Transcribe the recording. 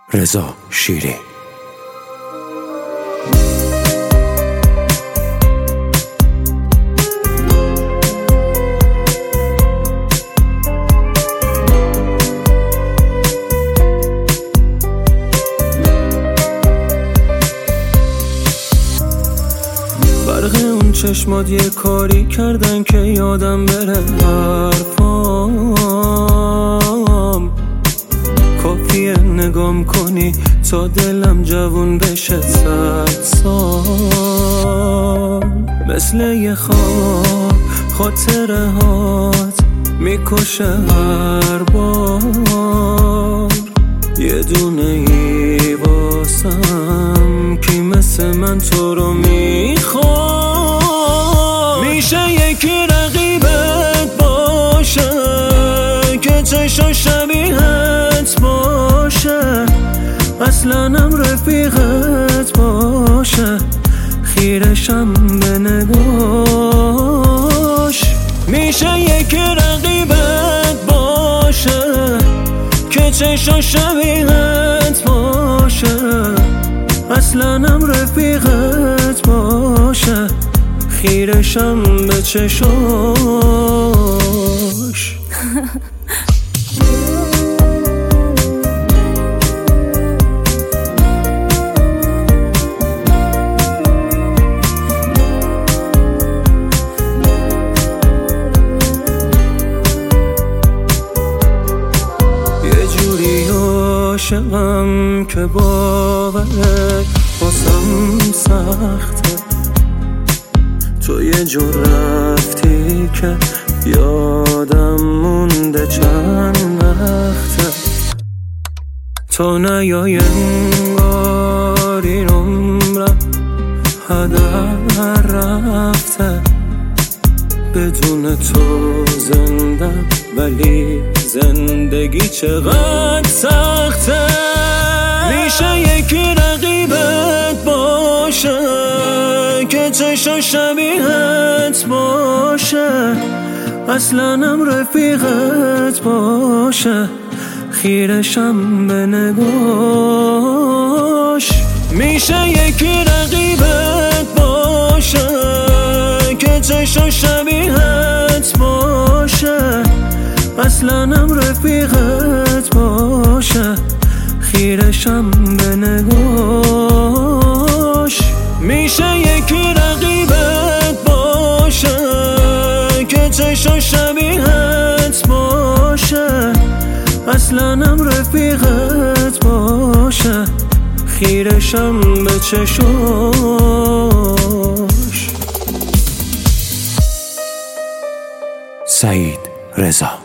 رضا شیری. برق اون چشمات یه کاری کردن که یادم بره حرفام. کافیه نگام کنی تا دلم جوون بشه 100 سال. مثل یه خواب خاطره هات میکشه هر بار. یه دونه ای واسم کی مثل من تو رو میخواد. میشه یکی رقیبت باشه که چشم شبیهت باشه، اصلنم رفیقت باشه، خیرشم به نگاش. میشه یکی رقیبت باشه که چشم شبیهت باشه، اصلنم رفیقت باشه، خیرشم به چشاش. عاشقم که باورت واسم سخته. تو یه جور رفتی که یادم مونده چند وقته. تو نیای انگار این عمرم هدر رفته. بدون تو زندم ولی زندگی چقدر سخته. میشه یکی رقیبت باشه که چشم شبیهت باشه، اصلنم رفیقت باشه، خیرشم به نگاش. میشه یکی رقیبت باشه که چشم شبیهت باشه، اصلنم رفیقت باشه، خیرشم به نگاش. میشه یکی رقیبت باشه که چشم شبیهت باشه، اصلنم رفیقت باشه، خیرشم به چشاش. سعید رضا.